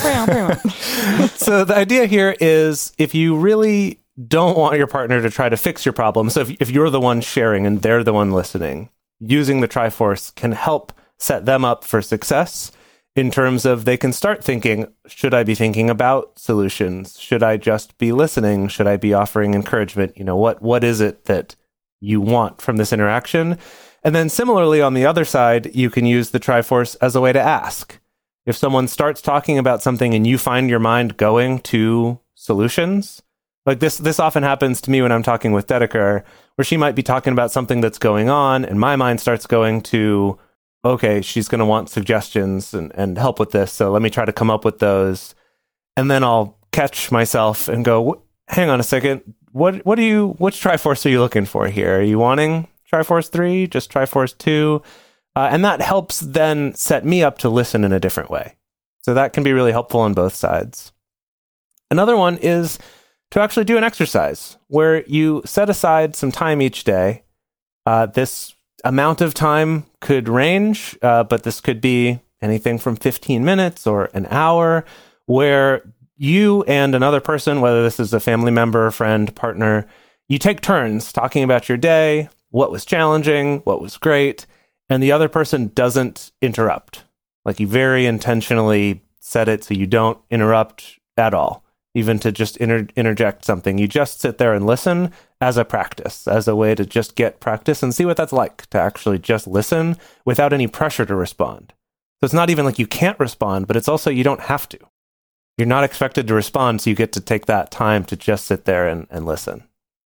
so the idea here is if you really don't want your partner to try to fix your problem. So if you're the one sharing and they're the one listening, using the Triforce can help set them up for success in terms of they can start thinking, should I be thinking about solutions? Should I just be listening? Should I be offering encouragement? What is it that you want from this interaction? And then similarly, on the other side, you can use the Triforce as a way to ask. If someone starts talking about something and you find your mind going to solutions, like this often happens to me when I'm talking with Dedeker, where she might be talking about something that's going on, and my mind starts going to, okay, she's going to want suggestions and help with this, so let me try to come up with those. And then I'll catch myself and go, hang on a second, which Triforce are you looking for here? Are you wanting Triforce 3, just Triforce 2? And that helps then set me up to listen in a different way. So that can be really helpful on both sides. Another one is to actually do an exercise where you set aside some time each day. This amount of time could range, but this could be anything from 15 minutes or an hour, where you and another person, whether this is a family member, friend, partner, you take turns talking about your day, what was challenging, what was great, and the other person doesn't interrupt. Like, you very intentionally set it so you don't interrupt at all. Even to just interject something. You just sit there and listen as a practice, as a way to just get practice and see what that's like, to actually just listen without any pressure to respond. So it's not even like you can't respond, but it's also you don't have to. You're not expected to respond, so you get to take that time to just sit there and listen.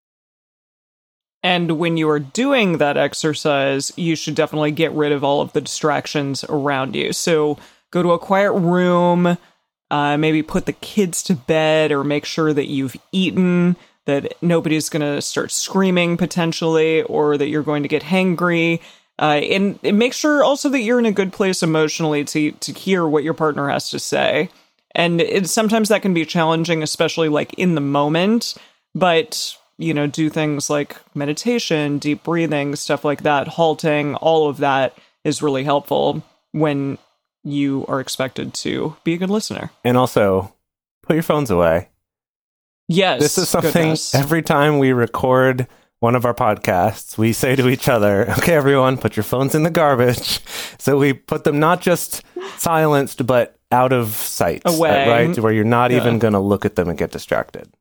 And when you are doing that exercise, you should definitely get rid of all of the distractions around you. So go to a quiet room, maybe put the kids to bed, or make sure that you've eaten, that nobody's going to start screaming potentially, or that you're going to get hangry. And make sure also that you're in a good place emotionally to hear what your partner has to say. And sometimes that can be challenging, especially like in the moment, but do things like meditation, deep breathing, stuff like that, halting, all of that is really helpful when you are expected to be a good listener. And also, put your phones away. Yes. This is something goodness. every time we record one of our podcasts, we say to each other, okay, everyone, put your phones in the garbage. So we put them not just silenced, but out of sight. Away. Right? Where you're not even going to look at them and get distracted.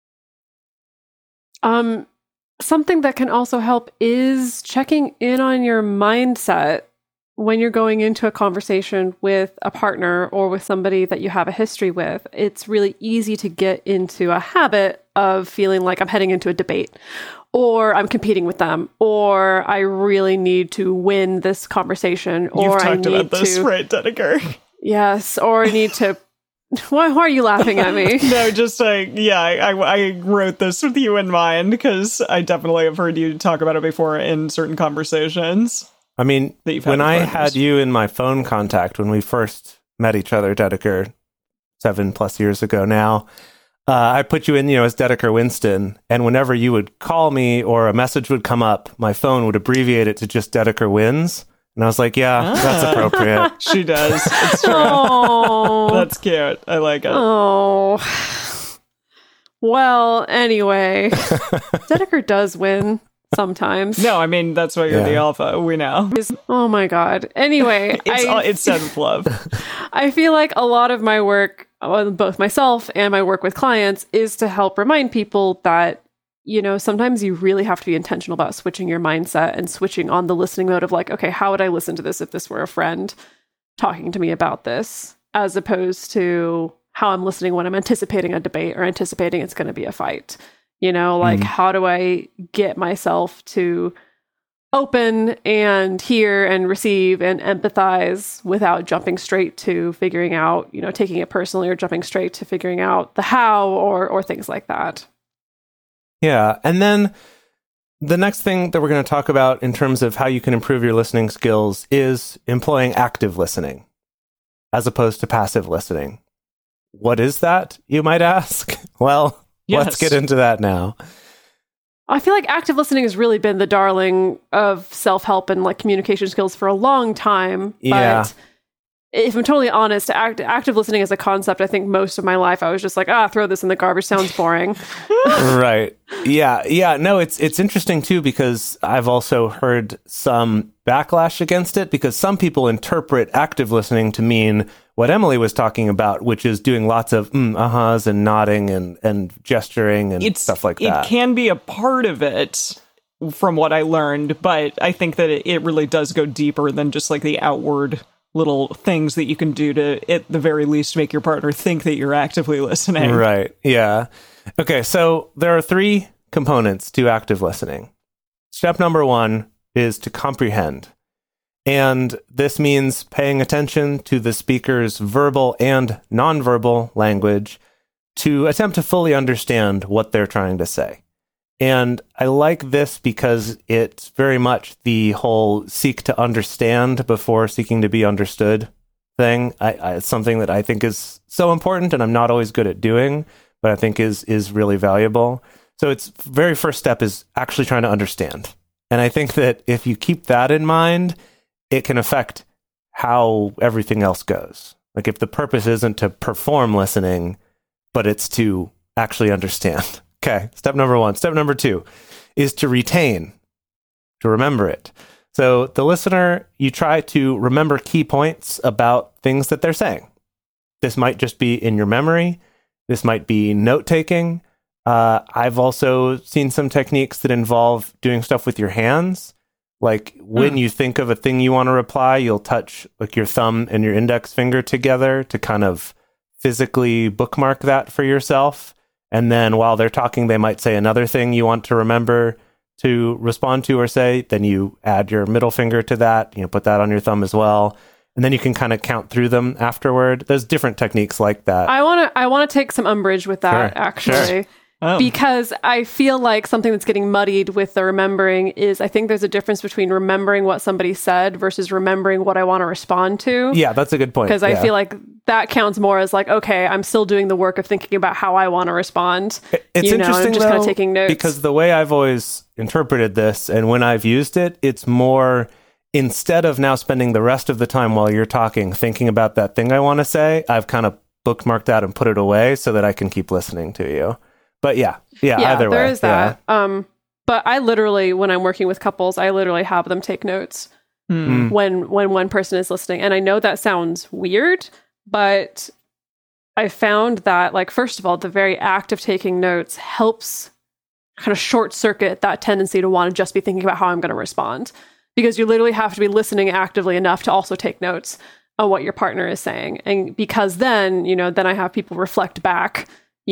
Something that can also help is checking in on your mindset when you're going into a conversation with a partner or with somebody that you have a history with. It's really easy to get into a habit of feeling like I'm heading into a debate, or I'm competing with them, or I really need to win this conversation, or You've I talked need about this, to, right, Dedeker? yes, or I need to. Why are you laughing at me? No, just I wrote this with you in mind because I definitely have heard you talk about it before in certain conversations. I mean, that you've had when with I partners. had you in my phone contact when we first met each other, Dedeker, 7+ years ago now, I put you in, as Dedeker Winston, and whenever you would call me or a message would come up, my phone would abbreviate it to just Dedeker Wins. And I was like, yeah, that's appropriate. She does. It's true. Oh, That's cute. I like it. oh. Well, anyway, Dedeker does win sometimes. No, I mean, that's why you're the Yeah. alpha. We know. Oh my God. Anyway, It's seventh love. I feel like a lot of my work, both myself and my work with clients, is to help remind people that, sometimes you really have to be intentional about switching your mindset and switching on the listening mode of like, okay, how would I listen to this if this were a friend talking to me about this, as opposed to how I'm listening when I'm anticipating a debate or anticipating it's going to be a fight. How do I get myself to open and hear and receive and empathize without jumping straight to figuring out, taking it personally or jumping straight to figuring out the how or things like that. Yeah. And then the next thing that we're going to talk about in terms of how you can improve your listening skills is employing active listening as opposed to passive listening. What is that, you might ask? Well, let's get into that now. I feel like active listening has really been the darling of self-help and like communication skills for a long time. Yeah. But if I'm totally honest, active listening as a concept, I think most of my life I was just like, throw this in the garbage. Sounds boring. Right. Yeah. Yeah. No, it's interesting too, because I've also heard some backlash against it because some people interpret active listening to mean what Emily was talking about, which is doing lots of uh-hus and nodding and gesturing and stuff like that. It can be a part of it from what I learned, but I think that it really does go deeper than just like the outward little things that you can do to, at the very least, make your partner think that you're actively listening. Right. Yeah. Okay. So there are 3 components to active listening. Step number 1 is to comprehend. And this means paying attention to the speaker's verbal and nonverbal language to attempt to fully understand what they're trying to say. And I like this because it's very much the whole seek to understand before seeking to be understood thing. It's something that I think is so important and I'm not always good at doing, but I think is really valuable. So its very first step is actually trying to understand. And I think that if you keep that in mind, it can affect how everything else goes. Like if the purpose isn't to perform listening, but it's to actually understand. Okay, step number 1. Step number 2 is to retain, to remember it. So the listener, you try to remember key points about things that they're saying. This might just be in your memory. This might be note-taking. I've also seen some techniques that involve doing stuff with your hands. Like when you think of a thing you want to reply, you'll touch like your thumb and your index finger together to kind of physically bookmark that for yourself. And then while they're talking, they might say another thing you want to remember to respond to or say. Then you add your middle finger to that, put that on your thumb as well. And then you can kind of count through them afterward. There's different techniques like that. I want to take some umbrage with that, actually. Sure. Oh. Because I feel like something that's getting muddied with the remembering is I think there's a difference between remembering what somebody said versus remembering what I want to respond to. Yeah, that's a good point. Because I feel like that counts more as like, okay, I'm still doing the work of thinking about how I want to respond. It's interesting, and just kind of taking notes. Because the way I've always interpreted this and when I've used it, it's more instead of now spending the rest of the time while you're talking thinking about that thing I want to say, I've kind of bookmarked that and put it away so that I can keep listening to you. But yeah, either way. There is that. But I literally, when I'm working with couples, I literally have them take notes when one person is listening. And I know that sounds weird, but I found that, like, first of all, the very act of taking notes helps kind of short circuit that tendency to want to just be thinking about how I'm going to respond. Because you literally have to be listening actively enough to also take notes on what your partner is saying. And because then, then I have people reflect back,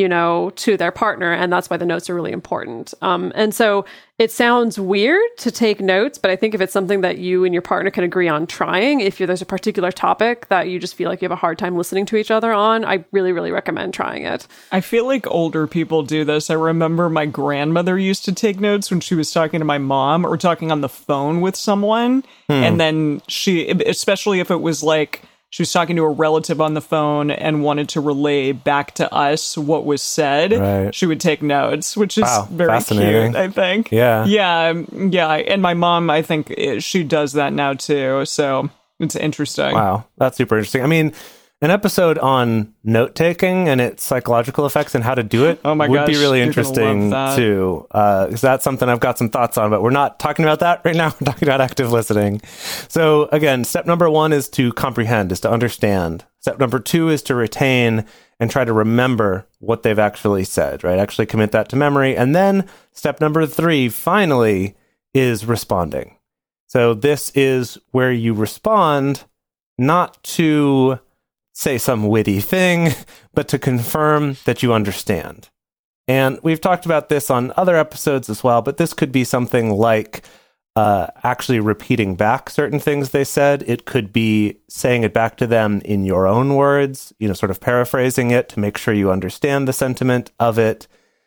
to their partner. And that's why the notes are really important. And so it sounds weird to take notes, but I think if it's something that you and your partner can agree on trying, if there's a particular topic that you just feel like you have a hard time listening to each other on, I really, really recommend trying it. I feel like older people do this. I remember my grandmother used to take notes when she was talking to my mom or talking on the phone with someone. And then she, especially if it was like, she was talking to a relative on the phone and wanted to relay back to us what was said. Right. She would take notes, which is very fascinating. cute, I think. Yeah. Yeah. And my mom, I think she does that now too. So it's interesting. Wow. That's super interesting. I mean, an episode on note-taking and its psychological effects and how to do it would be really interesting too. Because that's something I've got some thoughts on, but we're not talking about that right now. We're talking about active listening. So again, step number 1 is to comprehend, is to understand. Step number 2 is to retain and try to remember what they've actually said, right? Actually commit that to memory. And then step number 3, finally, is responding. So this is where you respond not to say some witty thing, but to confirm that you understand. And we've talked about this on other episodes as well, but this could be something like actually repeating back certain things they said. It could be saying it back to them in your own words, sort of paraphrasing it to make sure you understand the sentiment of it.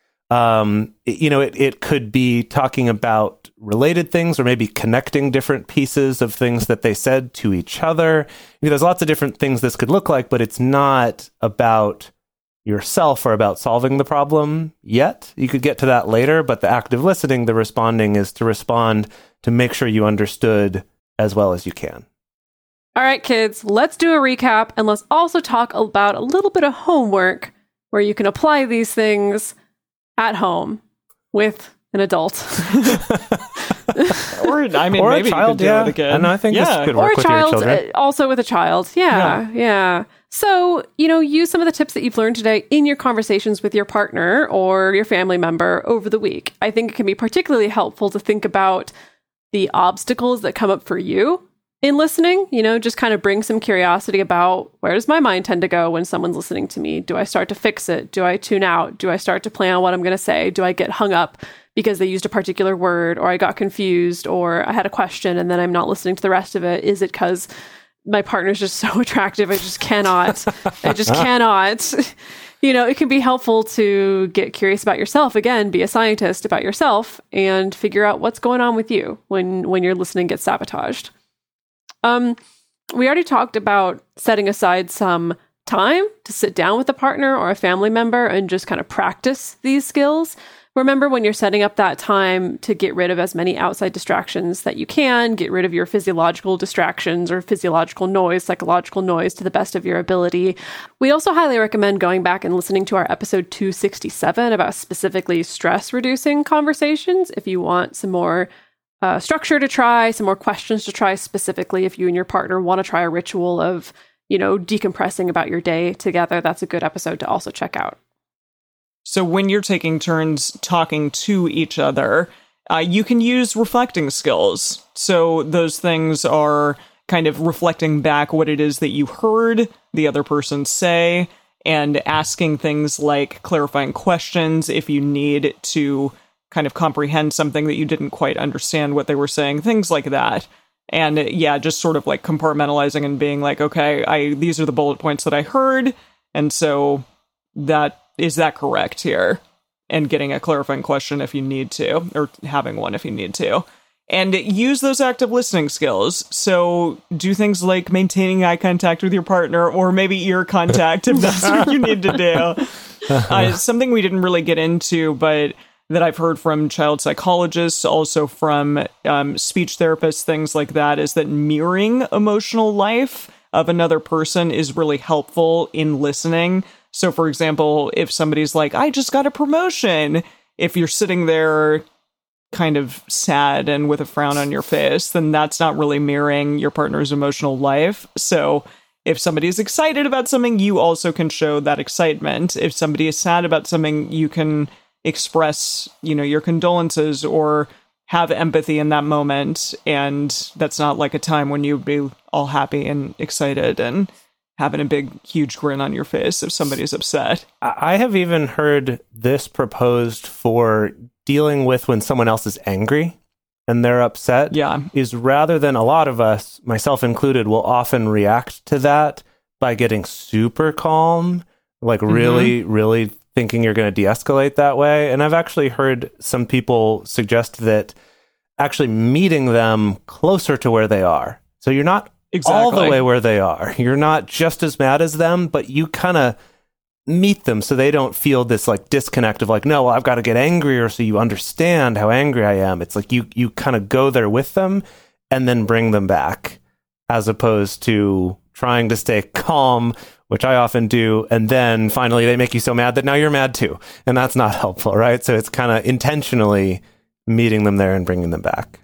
It could be talking about related things or maybe connecting different pieces of things that they said to each other. There's lots of different things this could look like, but it's not about yourself or about solving the problem yet. You could get to that later, but the active listening, the responding, is to respond to make sure you understood as well as you can. All right, kids, let's do a recap, and let's also talk about a little bit of homework where you can apply these things at home with an adult. Or maybe a child, you could do it again. And I think this could work with your children. Also with a child. Yeah. So, use some of the tips that you've learned today in your conversations with your partner or your family member over the week. I think it can be particularly helpful to think about the obstacles that come up for you in listening. Just kind of bring some curiosity about, where does my mind tend to go when someone's listening to me? Do I start to fix it? Do I tune out? Do I start to plan on what I'm going to say? Do I get hung up because they used a particular word, or I got confused, or I had a question and then I'm not listening to the rest of it? Is it because my partner's just so attractive? I just cannot. It can be helpful to get curious about yourself. Again, be a scientist about yourself and figure out what's going on with you when your listening gets sabotaged. We already talked about setting aside some time to sit down with a partner or a family member and just kind of practice these skills. Remember, when you're setting up that time to get rid of as many outside distractions that you can, get rid of your physiological distractions or physiological noise, psychological noise to the best of your ability. We also highly recommend going back and listening to our episode 267 about specifically stress-reducing conversations if you want some more structure to try, some more questions to try, specifically if you and your partner want to try a ritual of, decompressing about your day together. That's a good episode to also check out. So when you're taking turns talking to each other, you can use reflecting skills. So those things are kind of reflecting back what it is that you heard the other person say and asking things like clarifying questions if you need to kind of comprehend something that you didn't quite understand what they were saying, things like that. And just sort of like compartmentalizing and being like, okay, these are the bullet points that I heard. And so is that correct here? And getting a clarifying question if you need to, or having one if you need to. And use those active listening skills. So do things like maintaining eye contact with your partner, or maybe ear contact if that's what you need to do. Something we didn't really get into, but that I've heard from child psychologists, also from speech therapists, things like that, is that mirroring emotional life of another person is really helpful in listening. So, for example, if somebody's like, I just got a promotion, if you're sitting there kind of sad and with a frown on your face, then that's not really mirroring your partner's emotional life. So if somebody is excited about something, you also can show that excitement. If somebody is sad about something, you can express, your condolences or have empathy in that moment. And that's not like a time when you'd be all happy and excited and having a big, huge grin on your face if somebody's upset. I have even heard this proposed for dealing with when someone else is angry and they're upset. Yeah. Is rather than a lot of us, myself included, will often react to that by getting super calm, like really, really thinking you're going to de-escalate that way. And I've actually heard some people suggest that actually meeting them closer to where they are. So you're not all the way where they are. You're not just as mad as them, but you kind of meet them so they don't feel this like disconnect of like, no, well, I've got to get angrier so you understand how angry I am. It's like you kind of go there with them and then bring them back, as opposed to trying to stay calm, which I often do, and then finally they make you so mad that now you're mad too. And that's not helpful, right? So it's kind of intentionally meeting them there and bringing them back.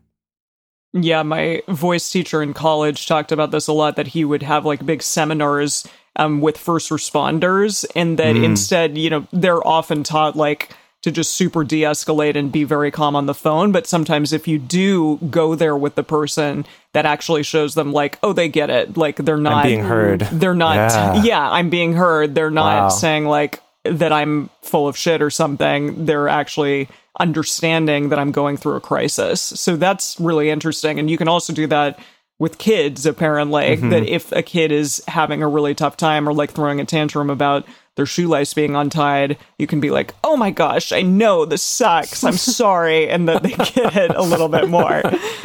Yeah, my voice teacher in college talked about this a lot, that he would have like big seminars with first responders, and that instead, they're often taught like to just super de-escalate and be very calm on the phone. But sometimes if you do go there with the person, that actually shows them like, oh, they get it. Like they're not I'm being heard. They're not. I'm being heard. They're not saying like that I'm full of shit or something. They're actually understanding that I'm going through a crisis. So that's really interesting. And you can also do that with kids, apparently, that if a kid is having a really tough time or like throwing a tantrum about their shoelace being untied, you can be like, oh my gosh, I know this sucks. I'm sorry. And that they get it a little bit more.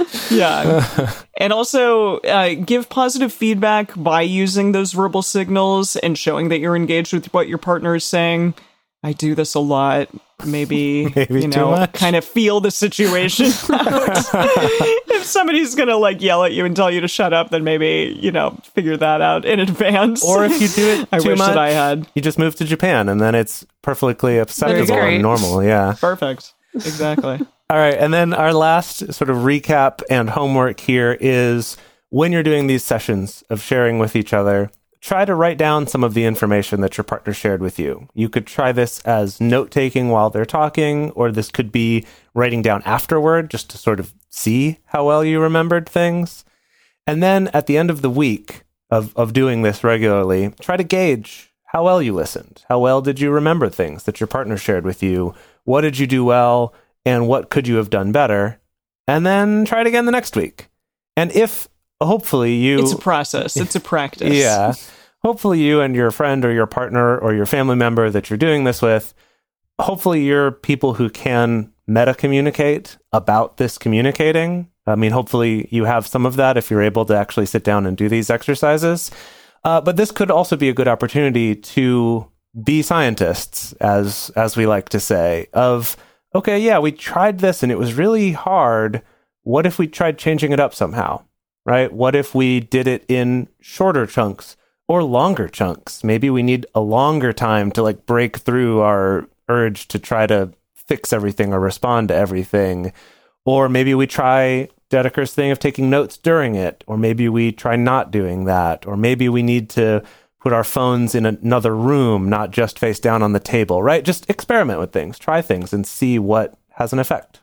Yeah. And also give positive feedback by using those verbal signals and showing that you're engaged with what your partner is saying. I do this a lot. Maybe too much. Kind of feel the situation out. If somebody's going to like yell at you and tell you to shut up, then maybe, figure that out in advance. Or if you do it I too wish much, that I had. You just move to Japan and then it's perfectly acceptable and normal. Yeah. Perfect. Exactly. All right. And then our last sort of recap and homework here is when you're doing these sessions of sharing with each other, try to write down some of the information that your partner shared with you. You could try this as note-taking while they're talking, or this could be writing down afterward just to sort of see how well you remembered things. And then at the end of the week of doing this regularly, try to gauge how well you listened. How well did you remember things that your partner shared with you? What did you do well? And what could you have done better? And then try it again the next week. And if hopefully it's a process. It's a practice. Yeah. Hopefully you and your friend or your partner or your family member that you're doing this with, hopefully you're people who can meta-communicate about this communicating. I mean, hopefully you have some of that if you're able to actually sit down and do these exercises. But this could also be a good opportunity to be scientists, as we like to say, of, okay, yeah, we tried this and it was really hard. What if we tried changing it up somehow? Right? What if we did it in shorter chunks or longer chunks? Maybe we need a longer time to like break through our urge to try to fix everything or respond to everything. Or maybe we try Dedeker's thing of taking notes during it. Or maybe we try not doing that. Or maybe we need to put our phones in another room, not just face down on the table, right? Just experiment with things, try things and see what has an effect.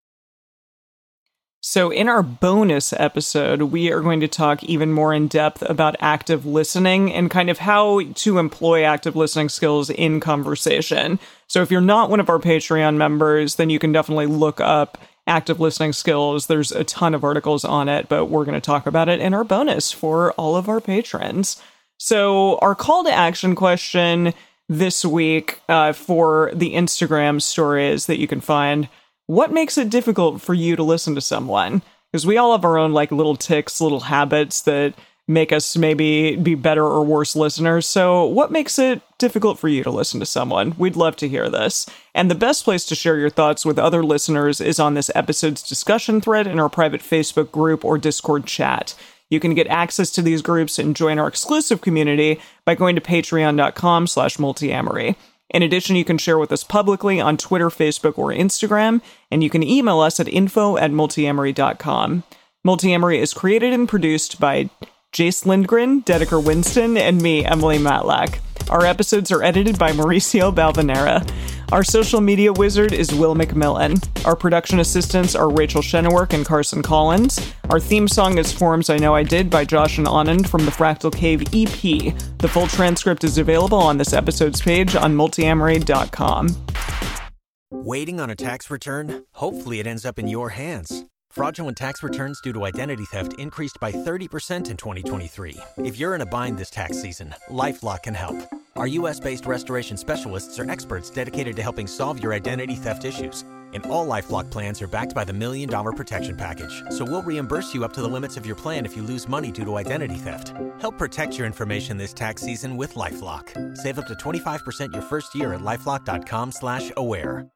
So in our bonus episode, we are going to talk even more in depth about active listening and kind of how to employ active listening skills in conversation. So if you're not one of our Patreon members, then you can definitely look up active listening skills. There's a ton of articles on it, but we're going to talk about it in our bonus for all of our patrons. So our call to action question this week for the Instagram stories that you can find: what makes it difficult for you to listen to someone? Because we all have our own like little tics, little habits that make us maybe be better or worse listeners. So what makes it difficult for you to listen to someone? We'd love to hear this. And the best place to share your thoughts with other listeners is on this episode's discussion thread in our private Facebook group or Discord chat. You can get access to these groups and join our exclusive community by going to patreon.com/multiamory. In addition, you can share with us publicly on Twitter, Facebook, or Instagram, and you can email us at info@multiamory.com. Multiamory is created and produced by Jace Lindgren, Dedeker Winston, and me, Emily Matlack. Our episodes are edited by Mauricio Balvanera. Our social media wizard is Will McMillan. Our production assistants are Rachel Shennewerk and Carson Collins. Our theme song is Forms I Know I Did by Josh and Anand from the Fractal Cave EP. The full transcript is available on this episode's page on multiamory.com. Waiting on a tax return? Hopefully it ends up in your hands. Fraudulent tax returns due to identity theft increased by 30% in 2023. If you're in a bind this tax season, LifeLock can help. Our U.S.-based restoration specialists are experts dedicated to helping solve your identity theft issues. And all LifeLock plans are backed by the $1 Million Protection Package. So we'll reimburse you up to the limits of your plan if you lose money due to identity theft. Help protect your information this tax season with LifeLock. Save up to 25% your first year at LifeLock.com/aware.